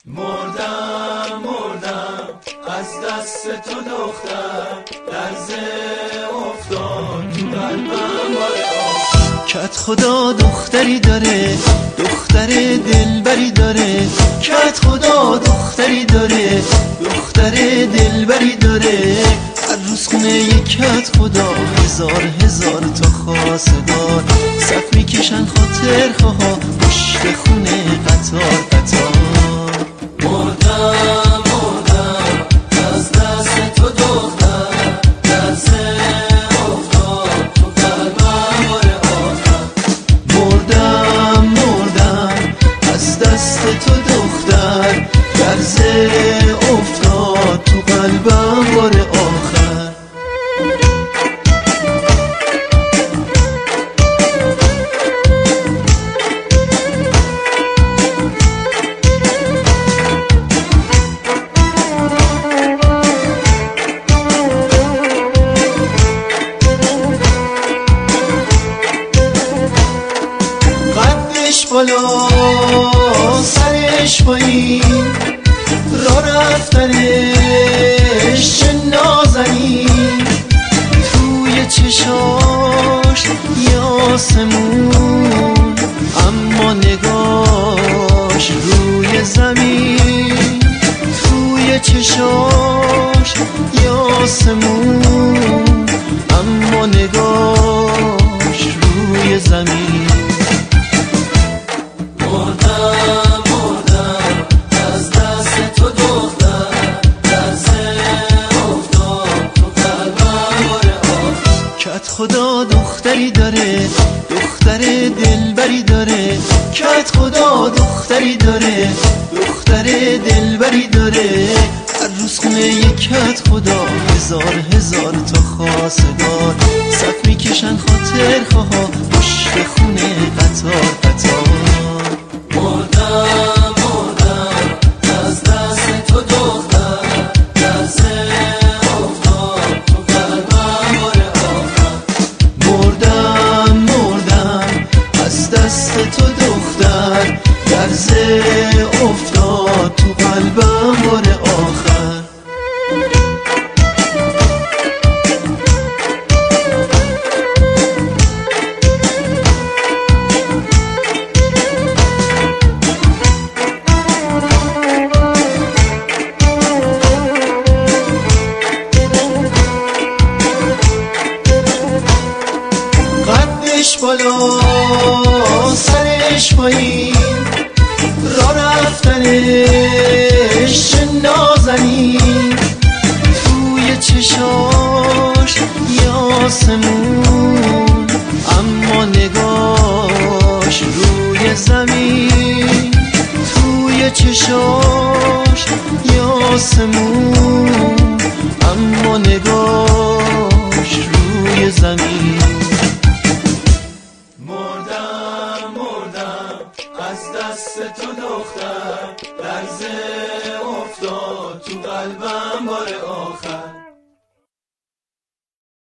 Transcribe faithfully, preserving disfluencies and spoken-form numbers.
مردم مردم از دست تو دختر، لرزه افتاد تو قلبم باره. کت خدا دختری داره، دختر دلبری داره. کت خدا دختری داره، دختر دلبری داره. هر روز خونه یک کت خدا هزار هزار تا خواستگار. صف میکشن خاطر خواه پشت خونه قطار قطار. مردم مردم از دست تو دختر، لرزه افتاد تو قلبم باره آخر. مردم مردم از دست تو دختر، لرزه افتاد تو قلبم باره آخر. بالا سرش پایین، را رفتنش چه نازنین. توی چشاش یه آسمون، اما نگاش روی زمین. توی چشاش یه آسمون، اما نگاش روی زمین. مردم مردم از دست تو دختر، لرزه افتاد تو قلبم باره آخر. کت خدا دختری داره، دختر دلبری داره. کت خدا دختری داره، دختر دلبری داره. هر روز خونه یک کت خدا هزار هزار تا خواستگار. صف میکشن خاطر خواه پشت خونه قطار قطار. مردم مردم از دست تو دختر، لرزه افتاد تو قلبم باره آخر. مردم مردم از دست تو دختر، لرزه افتاد تو قلبم باره آخر. قدش بالا سرش پایین، را رفتنش چه نازنین. توی چشاش یه آسمون، اما نگاش روی زمین. توی چشاش یه آسمون، اما نگاش روی زمین. مردم مردم از دست تو دختر، لرزه افتاد تو قلبم